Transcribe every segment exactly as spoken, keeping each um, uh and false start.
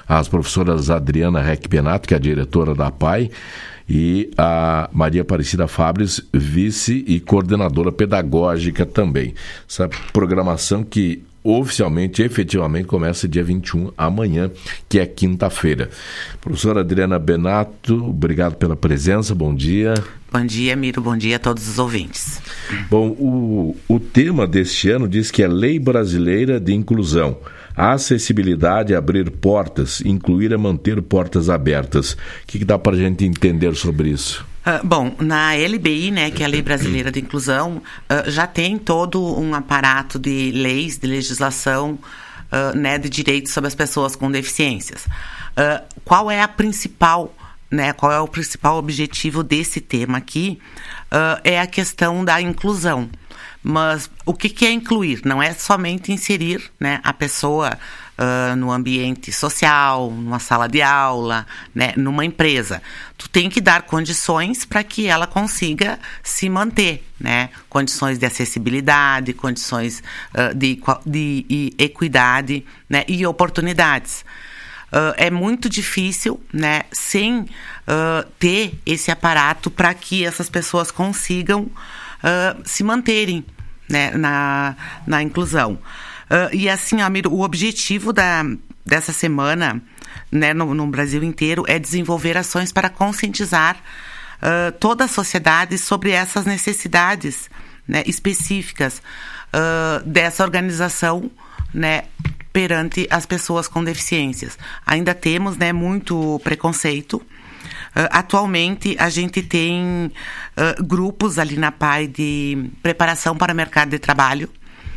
as professoras Adriana Reck Benato, que é a diretora da A P A I, e a Maria Aparecida Fabres, vice e coordenadora pedagógica também. Essa programação que oficialmente, efetivamente, começa dia vinte e um, amanhã, que é quinta-feira. Professora Adriana Benato, obrigado pela presença, bom dia. Bom dia, Miro, bom dia a todos os ouvintes. Bom, o, o tema deste ano diz que é Lei Brasileira de Inclusão. A acessibilidade é abrir portas, incluir é manter portas abertas. O que, que dá para a gente entender sobre isso? Uh, bom, na L B I, né, que é a Lei Brasileira de Inclusão, uh, já tem todo um aparato de leis, de legislação, uh, né, de direitos sobre as pessoas com deficiências. Uh, qual é a principal, né, qual é o principal objetivo desse tema aqui? Uh, é a questão da inclusão. Mas o que, que é incluir? Não é somente inserir, né, a pessoa uh, no ambiente social, numa sala de aula, né, numa empresa. Tu tem que dar condições para que ela consiga se manter, né? Condições de acessibilidade, condições uh, de, de, de equidade, né, e oportunidades. Uh, é muito difícil, né, sem uh, ter esse aparato para que essas pessoas consigam uh, se manterem, né, na, na inclusão. Uh, e assim, Amir, o objetivo da, dessa semana, né, no, no Brasil inteiro é desenvolver ações para conscientizar uh, toda a sociedade sobre essas necessidades, né, específicas uh, dessa organização, né, perante as pessoas com deficiências. Ainda temos, né, muito preconceito. Uh, atualmente, a gente tem uh, grupos ali na P A I de preparação para o mercado de trabalho.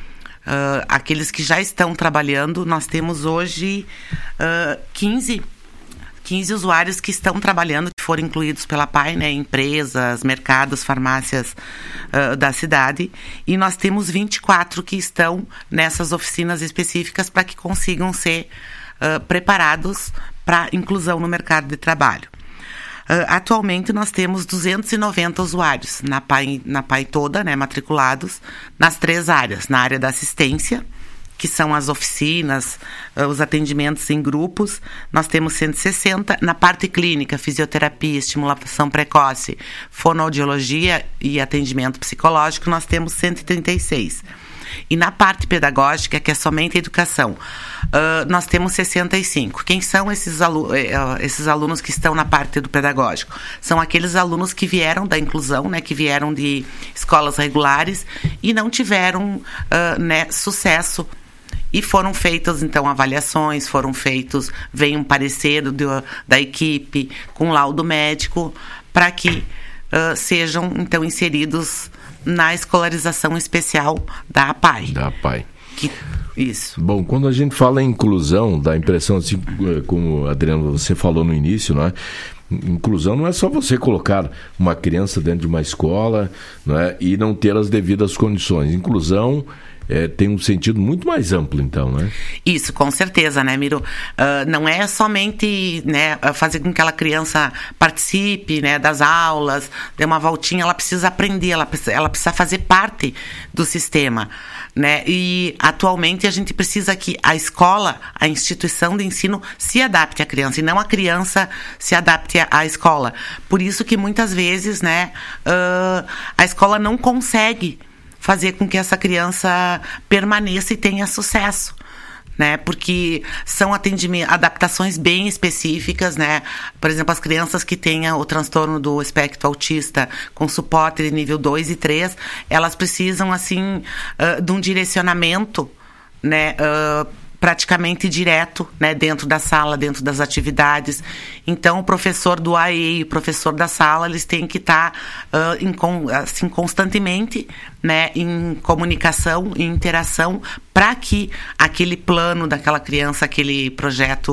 Uh, aqueles que já estão trabalhando, nós temos hoje uh, quinze, quinze usuários que estão trabalhando, que foram incluídos pela P A I, né, empresas, mercados, farmácias uh, da cidade. E nós temos vinte e quatro que estão nessas oficinas específicas para que consigam ser uh, preparados para inclusão no mercado de trabalho. Uh, atualmente nós temos duzentos e noventa usuários na P A I, na P A I toda, né, matriculados nas três áreas. Na área da assistência, que são as oficinas, uh, os atendimentos em grupos, nós temos cento e sessenta. Na parte clínica, fisioterapia, estimulação precoce, fonoaudiologia e atendimento psicológico, nós temos cento e trinta e seis. E na parte pedagógica, que é somente educação, uh, nós temos sessenta e cinco. Quem são esses, alu- uh, esses alunos que estão na parte do pedagógico? São aqueles alunos que vieram da inclusão, né, que vieram de escolas regulares e não tiveram uh, né, sucesso. E foram feitas, então, avaliações, foram feitos, vem um parecer do, da equipe com laudo médico para que uh, sejam, então, inseridos na escolarização especial da A P A I. Da A P A I. Que, isso. Bom, quando a gente fala em inclusão, dá a impressão, assim, como, Adriano, você falou no início, não é? Inclusão não é só você colocar uma criança dentro de uma escola, não é? E não ter as devidas condições. Inclusão É, tem um sentido muito mais amplo, então, né? Isso, com certeza, né, Miro? Uh, não é somente, né, fazer com que aquela criança participe, né, das aulas, dê uma voltinha, ela precisa aprender, ela precisa, ela precisa fazer parte do sistema, né? E, atualmente, a gente precisa que a escola, a instituição de ensino, se adapte à criança, e não a criança se adapte à escola. Por isso que, muitas vezes, né, uh, a escola não consegue fazer com que essa criança permaneça e tenha sucesso, né? Porque são atendimentos, adaptações bem específicas, né? Por exemplo, as crianças que tenham o transtorno do espectro autista com suporte de nível dois e três, elas precisam, assim, uh, de um direcionamento, né? Uh, praticamente direto, né, dentro da sala, dentro das atividades. Então, o professor do A E e o professor da sala, eles têm que estar uh, em, assim, constantemente, né, em comunicação, em interação, para que aquele plano daquela criança, aquele projeto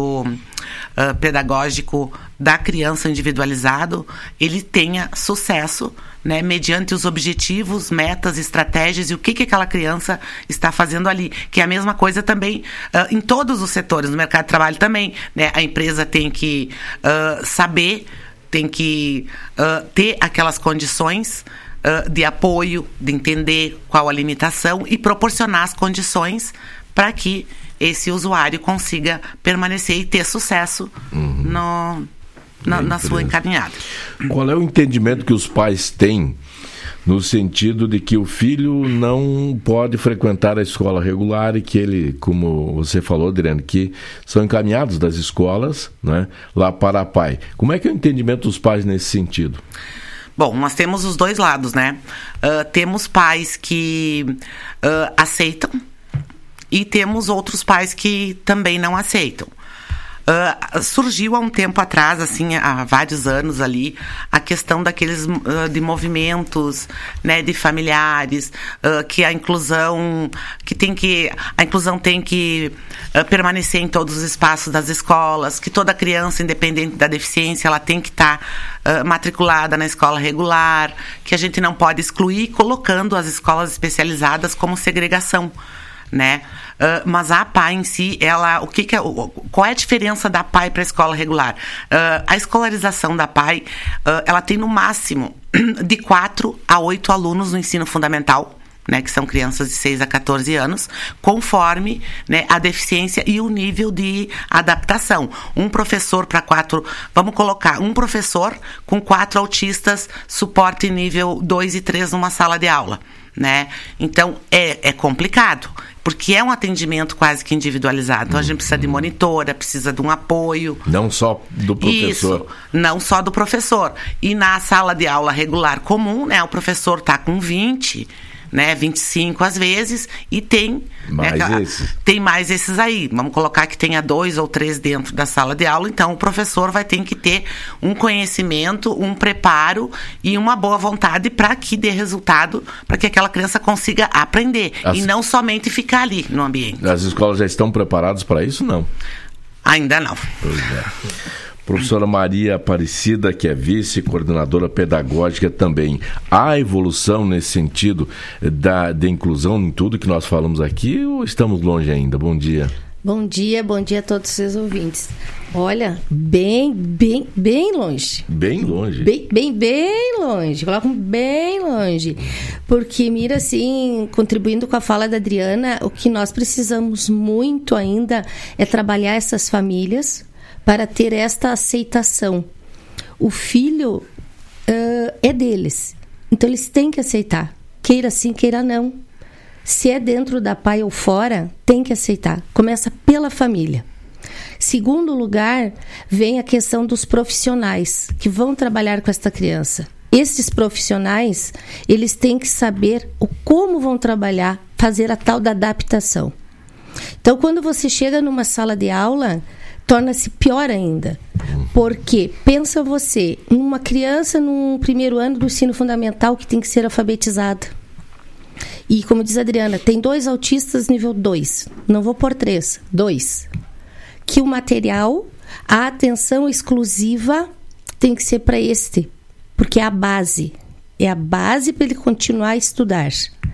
uh, pedagógico da criança individualizado, ele tenha sucesso, né, mediante os objetivos, metas, estratégias e o que, que aquela criança está fazendo ali. Que é a mesma coisa também uh, em todos os setores, no mercado de trabalho também, né? A empresa tem que uh, saber, tem que uh, ter aquelas condições uh, de apoio, de entender qual a limitação e proporcionar as condições para que esse usuário consiga permanecer e ter sucesso uhum. no, na, na sua encaminhada. Qual é o entendimento que os pais têm no sentido de que o filho não pode frequentar a escola regular e que ele, como você falou, Adriana, que são encaminhados das escolas, né, lá para a P A I? Como é que é o entendimento dos pais nesse sentido? Bom, nós temos os dois lados, né? Uh, temos pais que uh, aceitam e temos outros pais que também não aceitam. Uh, surgiu há um tempo atrás, assim, há vários anos ali, a questão daqueles uh, de movimentos, né, de familiares, uh, que a inclusão que tem que a inclusão tem que uh, permanecer em todos os espaços das escolas, que toda criança, independente da deficiência, ela tem que estar tá, uh, matriculada na escola regular, que a gente não pode excluir, colocando as escolas especializadas como segregação, né? Uh, mas a P A I em si, ela, o que que é, qual é a diferença da P A I para a escola regular? Uh, a escolarização da P A I, uh, ela tem no máximo de quatro a oito alunos no ensino fundamental, né, que são crianças de seis a catorze anos, conforme, né, a deficiência e o nível de adaptação. Um professor para quatro, vamos colocar, um professor com quatro autistas, suporte nível dois e três numa sala de aula, né? Então, é, é complicado, porque é um atendimento quase que individualizado. Então, a gente precisa de monitora, precisa de um apoio. Não só do professor. Isso, não só do professor. E na sala de aula regular comum, né, o professor está com vinte, né, vinte e cinco às vezes, e tem mais, né, esses. tem mais esses aí. Vamos colocar que tenha dois ou três dentro da sala de aula, então o professor vai ter que ter um conhecimento, um preparo e uma boa vontade para que dê resultado, para que aquela criança consiga aprender As... e não somente ficar ali no ambiente. As escolas já estão preparadas para isso? Não. Ainda não. Pois é. Professora Maria Aparecida, que é vice-coordenadora pedagógica também. Há evolução nesse sentido da, da inclusão em tudo que nós falamos aqui ou estamos longe ainda? Bom dia. Bom dia, bom dia a todos os seus ouvintes. Olha, bem, bem, bem longe. Bem longe? Bem, bem, bem longe. Colocam bem longe. Porque, mira, assim, contribuindo com a fala da Adriana, o que nós precisamos muito ainda é trabalhar essas famílias para ter esta aceitação. O filho uh, é deles. Então, eles têm que aceitar. Queira sim, queira não. Se é dentro da P A I ou fora, tem que aceitar. Começa pela família. Segundo lugar, vem a questão dos profissionais que vão trabalhar com esta criança. Esses profissionais, eles têm que saber o como vão trabalhar, fazer a tal da adaptação. Então, quando você chega numa sala de aula, torna-se pior ainda. Porque, pensa você, uma criança no primeiro ano do ensino fundamental que tem que ser alfabetizada. E, como diz a Adriana, tem dois autistas nível dois. Não vou pôr três, dois. Que o material, a atenção exclusiva tem que ser para este. Porque é a base. É a base para ele continuar a estudar.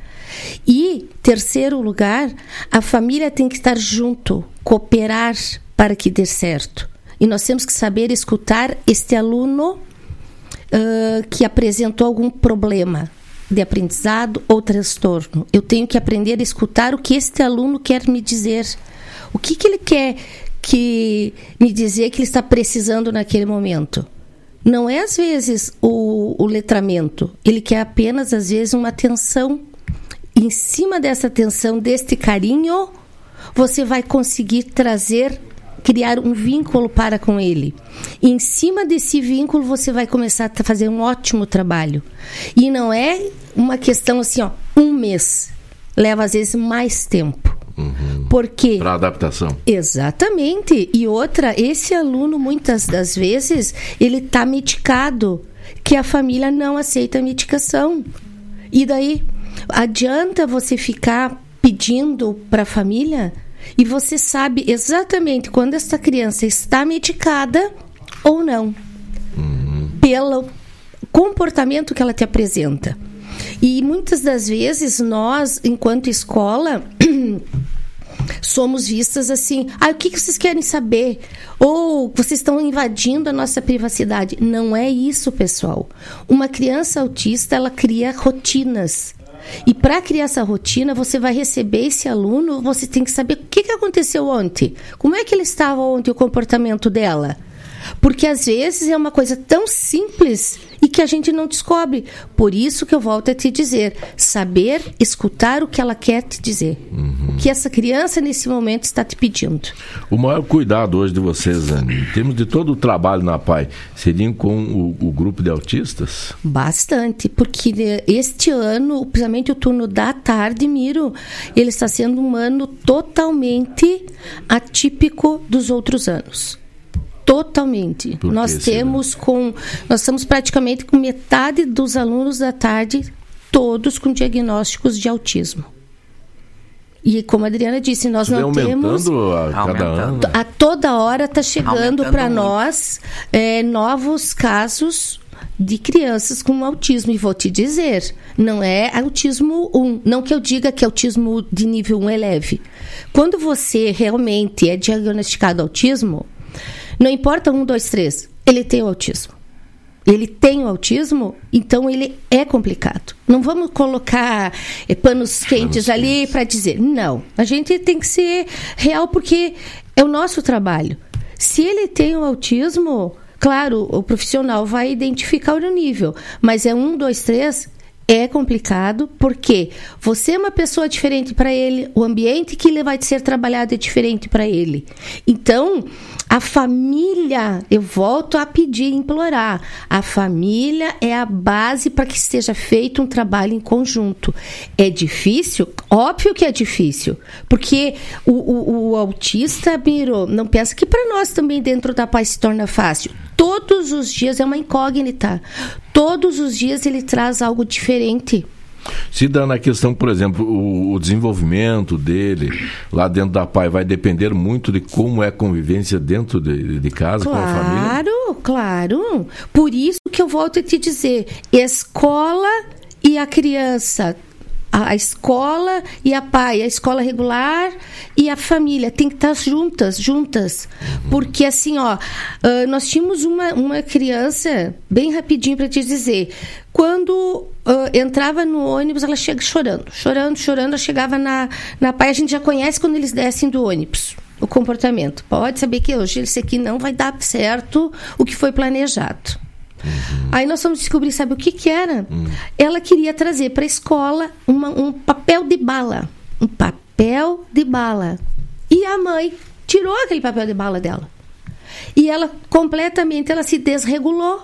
E, terceiro lugar, a família tem que estar junto, cooperar para que dê certo. E nós temos que saber escutar este aluno uh, que apresentou algum problema de aprendizado ou transtorno. Eu tenho que aprender a escutar o que este aluno quer me dizer. O que, que ele quer que me dizer que ele está precisando naquele momento. Não é, às vezes, o, o letramento. Ele quer apenas, às vezes, uma atenção. Em cima dessa atenção, deste carinho, você vai conseguir trazer, criar um vínculo para com ele. E em cima desse vínculo, você vai começar a fazer um ótimo trabalho. E não é uma questão assim, ó, um mês. Leva, às vezes, mais tempo. Uhum. Porque... Para adaptação. Exatamente. E outra, esse aluno, muitas das vezes, ele está medicado, que a família não aceita a medicação. E daí, adianta você ficar pedindo para a família... E você sabe exatamente quando essa criança está medicada ou não. Uhum. Pelo comportamento que ela te apresenta. E muitas das vezes nós, enquanto escola, somos vistas assim: ah, o que vocês querem saber? Ou vocês estão invadindo a nossa privacidade. Não é isso, pessoal. Uma criança autista, ela cria rotinas. E para criar essa rotina, você vai receber esse aluno, você tem que saber o que, que aconteceu ontem. Como é que ele estava ontem, o comportamento dela? Porque às vezes é uma coisa tão simples e que a gente não descobre. Por isso que eu volto a te dizer, saber escutar o que ela quer te dizer. Uhum. O que essa criança nesse momento está te pedindo. O maior cuidado hoje de vocês, Anne, em termos de todo o trabalho na P A I, seriam com o, o grupo de autistas? Bastante, porque este ano, principalmente o turno da tarde, Miro, ele está sendo um ano totalmente atípico dos outros anos. Totalmente. Nós temos com, nós estamos praticamente com metade dos alunos da tarde, todos com diagnósticos de autismo. E como a Adriana disse, nós Você não temos... a cada ano? A toda hora está chegando para nós é, novos casos de crianças com autismo. E vou te dizer, não é autismo um. Não que eu diga que autismo de nível um é leve. Quando você realmente é diagnosticado autismo, não importa um, dois, três, ele tem o autismo. Ele tem o autismo, então ele é complicado. Não vamos colocar é, panos quentes ali para dizer. Não, a gente tem que ser real porque é o nosso trabalho. Se ele tem o autismo, claro, o profissional vai identificar o nível, mas é um, dois, três... É complicado porque você é uma pessoa diferente para ele, o ambiente que ele vai ser trabalhado é diferente para ele. Então, a família, eu volto a pedir, implorar, a família é a base para que seja feito um trabalho em conjunto. É difícil? Óbvio que é difícil, porque o, o, o autista, Miro, não pensa que para nós também dentro da P A I se torna fácil. Todos os dias é uma incógnita. Todos os dias ele traz algo diferente. Se dá na questão, por exemplo, o, o desenvolvimento dele lá dentro da P A I vai depender muito de como é a convivência dentro de, de casa, claro, com a família? Claro, claro. Por isso que eu volto a te dizer, escola e a criança... A escola e a P A I, a escola regular e a família tem que estar juntas, juntas. Porque assim, ó, uh, nós tínhamos uma, uma criança, bem rapidinho para te dizer, quando uh, entrava no ônibus, ela chega chorando, chorando, chorando, ela chegava na, na P A I, a gente já conhece quando eles descem do ônibus, o comportamento. Pode saber que hoje esse aqui não vai dar certo o que foi planejado. Uhum. Aí nós fomos descobrir, sabe o que que era? Uhum. Ela queria trazer para a escola uma, um papel de bala. Um papel de bala. E a mãe tirou aquele papel de bala dela. E ela, completamente, ela se desregulou.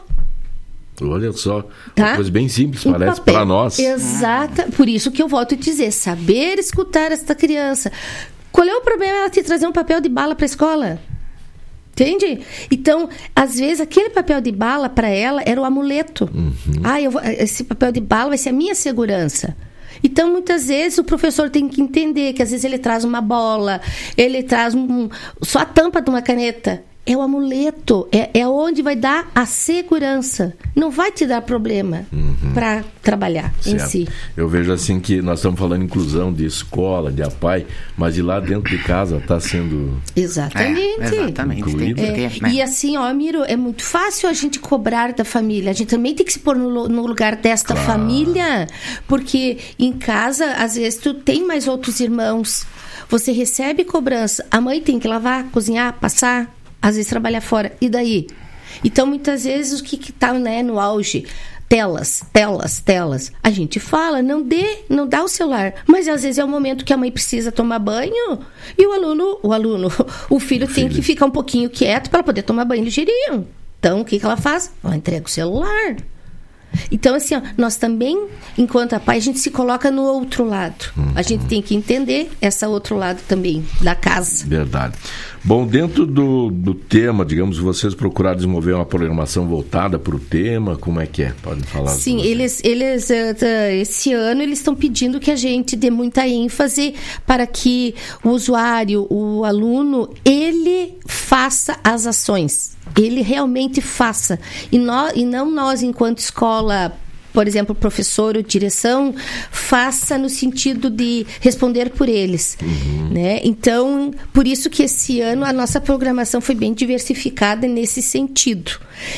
Olha só, tá? Uma coisa bem simples, um parece, para nós. Exata. Por isso que eu volto a dizer, saber escutar esta criança. Qual é o problema ela te trazer um papel de bala para a escola? Entende? Então, às vezes, aquele papel de bala para ela era o amuleto. Uhum. Ah, eu vou, esse papel de bala vai ser a minha segurança. Então, muitas vezes, o professor tem que entender que, às vezes, ele traz uma bola, ele traz um, só a tampa de uma caneta. É o amuleto, é, é onde vai dar a segurança. Não vai te dar problema uhum. para trabalhar certo. Em si. Eu vejo assim que nós estamos falando de inclusão de escola, de A P A I, mas de lá dentro de casa está sendo... Exatamente. É, exatamente. É, e assim, ó, Miro, é muito fácil a gente cobrar da família. A gente também tem que se pôr no, no lugar desta claro. Família, porque em casa, às vezes, tu tem mais outros irmãos. Você recebe cobrança. A mãe tem que lavar, cozinhar, passar... Às vezes trabalhar fora. E daí? Então, muitas vezes, o que está, né, no auge? Telas, telas, telas. A gente fala, não dê, não dá o celular. Mas, às vezes, é o momento que a mãe precisa tomar banho e o aluno, o aluno, o filho o tem filho. Que ficar um pouquinho quieto para poder tomar banho ligeirinho. Então, o que, que ela faz? Ela entrega o celular. Então, assim, ó, nós também, enquanto a P A I, a gente se coloca no outro lado. Uhum. A gente tem que entender esse outro lado também, da casa. Verdade. Bom, dentro do, do tema, digamos, vocês procuraram desenvolver uma programação voltada para o tema, como é que é? Podem falar. Sim, eles, eles, esse ano, eles estão pedindo que a gente dê muita ênfase para que o usuário, o aluno, ele faça as ações. Ele realmente faça. E, nós, e não nós, enquanto escola, por exemplo, professor ou direção, faça no sentido de responder por eles. Uhum. Né? Então, por isso que esse ano a nossa programação foi bem diversificada nesse sentido.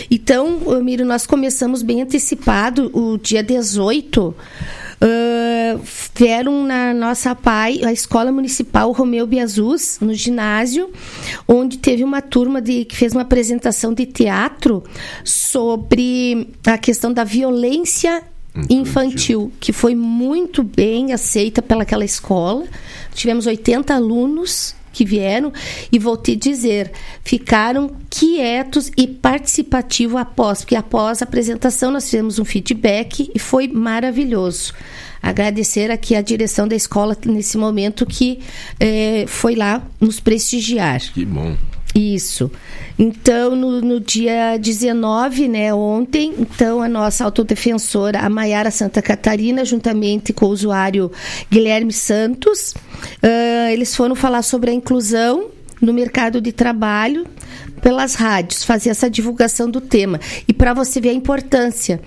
Então, Miro, nós começamos bem antecipado, o dia dezoito, uh, uh, vieram na nossa P A I, a Escola Municipal Romeu Biazus, no ginásio, onde teve uma turma de, que fez uma apresentação de teatro sobre a questão da violência infantil, infantil que foi muito bem aceita pelaquela escola. Tivemos oitenta alunos que vieram e vou te dizer, ficaram quietos e participativos após, porque após a apresentação nós fizemos um feedback e foi maravilhoso. Agradecer aqui a direção da escola nesse momento que eh, foi lá nos prestigiar. Que bom. Isso. Então, no, no dia dezenove, né, ontem, então a nossa autodefensora, a Maiara Santa Catarina, juntamente com o usuário Guilherme Santos, uh, eles foram falar sobre a inclusão no mercado de trabalho pelas rádios, fazer essa divulgação do tema. E para você ver a importância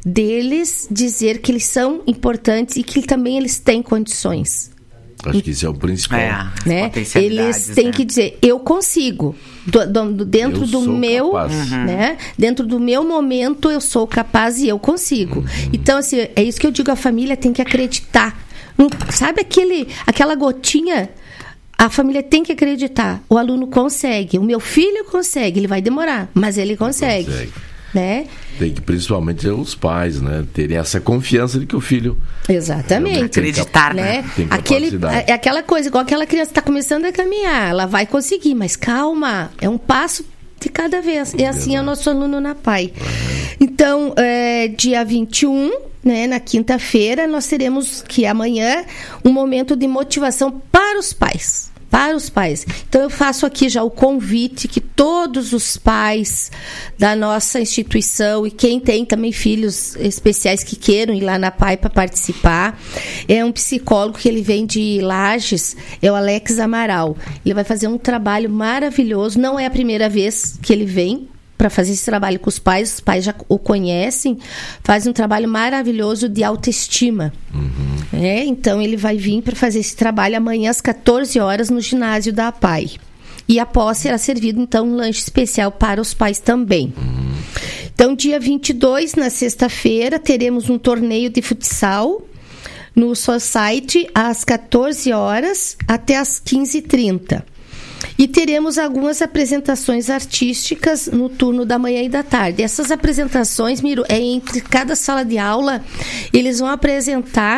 deles dizer que eles são importantes e que também eles têm condições. Acho que isso é o principal. É, né? Eles têm, né, que dizer, eu consigo. Do, do, dentro eu do meu, uhum. né? Dentro do meu momento, eu sou capaz e eu consigo. Uhum. Então, assim, é isso que eu digo, a família tem que acreditar. Não, sabe aquele, aquela gotinha? A família tem que acreditar. O aluno consegue. O meu filho consegue. Ele vai demorar, mas ele consegue. consegue. Né? Tem que, principalmente, os pais, né, terem essa confiança de que o filho... Exatamente. Acreditar, né? Tem Aquele, é aquela coisa, igual aquela criança está começando a caminhar, ela vai conseguir, mas calma, é um passo de cada vez. É assim o nosso aluno na P A I. Então, é, dia vinte e um, né, na quinta-feira, nós teremos, que amanhã, um momento de motivação para os pais. Para os pais. Então, eu faço aqui já o convite que todos os pais da nossa instituição e quem tem também filhos especiais que queiram ir lá na P A I para participar, é um psicólogo que ele vem de Lages, é o Alex Amaral. Ele vai fazer um trabalho maravilhoso, não é a primeira vez que ele vem para fazer esse trabalho com os pais, os pais já o conhecem, faz um trabalho maravilhoso de autoestima. Uhum. É, então, ele vai vir para fazer esse trabalho amanhã às quatorze horas no ginásio da P A I. E após será servido, então, um lanche especial para os pais também. Uhum. Então, dia vinte e dois, na sexta-feira, teremos um torneio de futsal no Society às quatorze horas até às quinze e trinta. E teremos algumas apresentações artísticas no turno da manhã e da tarde. Essas apresentações, Miro, é entre cada sala de aula, eles vão apresentar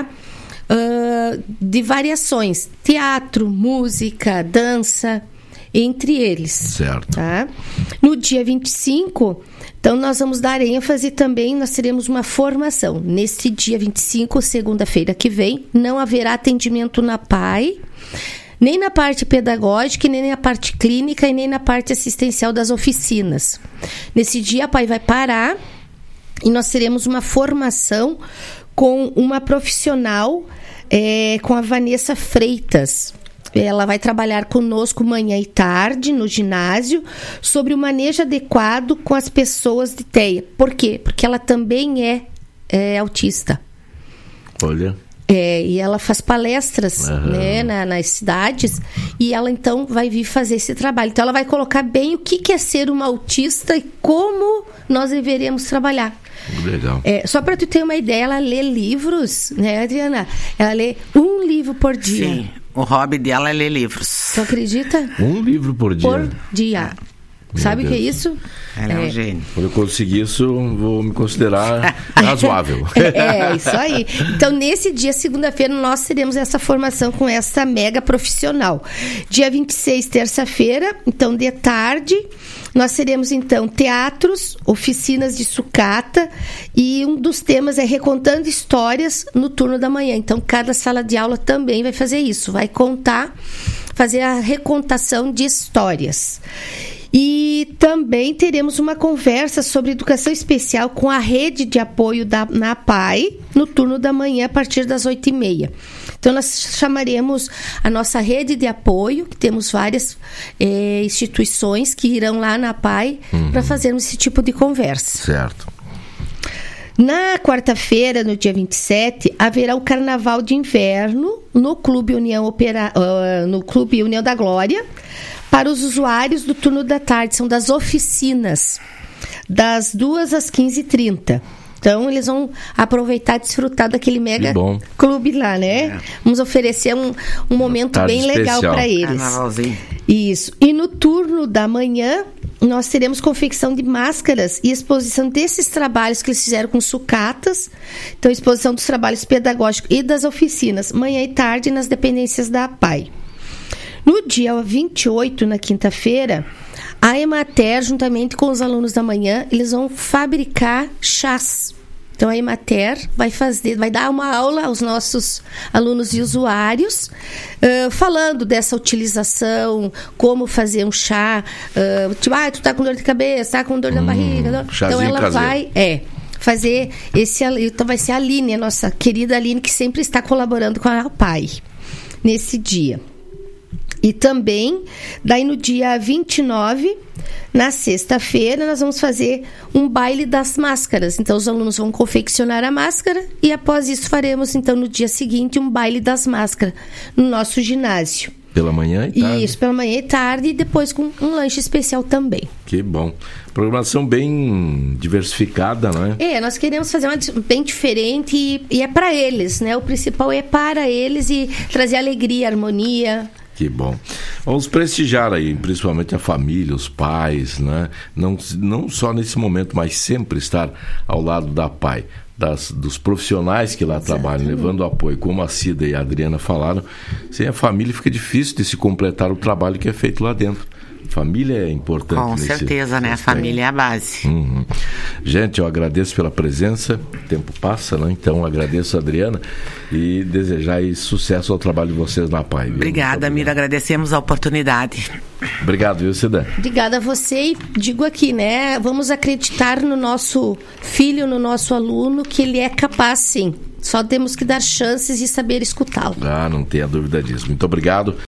uh, de variações. Teatro, música, dança, entre eles. Certo. Tá? No dia vinte e cinco, então nós vamos dar ênfase também, nós teremos uma formação. Neste dia vinte e cinco, segunda-feira que vem, não haverá atendimento na P A I, nem na parte pedagógica, nem na parte clínica e nem na parte assistencial das oficinas. Nesse dia, a P A I vai parar e nós teremos uma formação com uma profissional, é, com a Vanessa Freitas. Ela vai trabalhar conosco manhã e tarde no ginásio sobre o manejo adequado com as pessoas de T E A. Por quê? Porque ela também é, é autista. Olha... É, e ela faz palestras, uhum, né, na, nas cidades, e ela então vai vir fazer esse trabalho. Então ela vai colocar bem o que, que é ser uma autista e como nós deveríamos trabalhar. Legal. É, só para tu ter uma ideia, ela lê livros, né, Adriana? Ela lê um livro por dia. Sim, o hobby dela é ler livros. Tu acredita? Um livro por dia? Por dia. Sabe o que é isso? Ela é, é um gênio. Quando eu conseguir isso, vou me considerar razoável. É, isso aí. Então, nesse dia, segunda-feira, nós teremos essa formação com essa mega profissional. Dia vinte e seis, terça-feira, então, de tarde, nós teremos, então, teatros, oficinas de sucata, e um dos temas é recontando histórias no turno da manhã. Então, cada sala de aula também vai fazer isso, vai contar, fazer a recontação de histórias. E também teremos uma conversa sobre educação especial com a rede de apoio da, na P A I no turno da manhã a partir das oito e meia. Então, nós chamaremos a nossa rede de apoio, que temos várias é, instituições que irão lá na P A I, uhum, para fazermos esse tipo de conversa. Certo. Na quarta-feira, no dia vinte e sete, haverá o Carnaval de Inverno no Clube União, Opera, uh, no Clube União da Glória, para os usuários do turno da tarde. São das oficinas, das duas às quinze e trinta. Então, eles vão aproveitar e desfrutar daquele mega clube lá, né? É. Vamos oferecer um, um momento bem legal para eles. Carnavalzinho. Isso. E no turno da manhã, nós teremos confecção de máscaras e exposição desses trabalhos que eles fizeram com sucatas. Então, exposição dos trabalhos pedagógicos e das oficinas, manhã e tarde, nas dependências da A P A I. No dia vinte e oito, na quinta-feira, a Emater, juntamente com os alunos da manhã, eles vão fabricar chás. Então, a Emater vai fazer, vai dar uma aula aos nossos alunos e usuários, uh, falando dessa utilização, como fazer um chá. Uh, tipo, ah, tu tá com dor de cabeça, tá com dor hum, na barriga. Então, ela caseiro. vai... É, fazer esse... Então, vai ser a Aline, a nossa querida Aline, que sempre está colaborando com a A P A I nesse dia. E também, daí no dia vinte e nove, na sexta-feira, nós vamos fazer um baile das máscaras. Então, os alunos vão confeccionar a máscara e, após isso, faremos, então, no dia seguinte, um baile das máscaras no nosso ginásio. Pela manhã e tarde? Isso, pela manhã e tarde, e depois com um lanche especial também. Que bom. Programação bem diversificada, não é? É, nós queremos fazer uma bem diferente e, e é para eles, né? O principal é para eles e trazer alegria, harmonia. Que bom. Vamos prestigiar aí, principalmente a família, os pais, né? Não, não só nesse momento, mas sempre estar ao lado da A P A I, das, dos profissionais que lá Exatamente. trabalham, levando apoio, como a Cida e a Adriana falaram. Sem a família fica difícil de se completar o trabalho que é feito lá dentro. Família é importante. Com nesse, certeza, né? A família é a base. Uhum. Gente, eu agradeço pela presença. O tempo passa, né? Então, agradeço a Adriana e desejar aí sucesso ao trabalho de vocês na A P A I. Viu? Obrigada, Mira. Agradecemos a oportunidade. Obrigado, viu, Cida? Obrigada a você e digo aqui, né? Vamos acreditar no nosso filho, no nosso aluno, que ele é capaz, sim. Só temos que dar chances e saber escutá-lo. Ah, não tenha dúvida disso. Muito obrigado.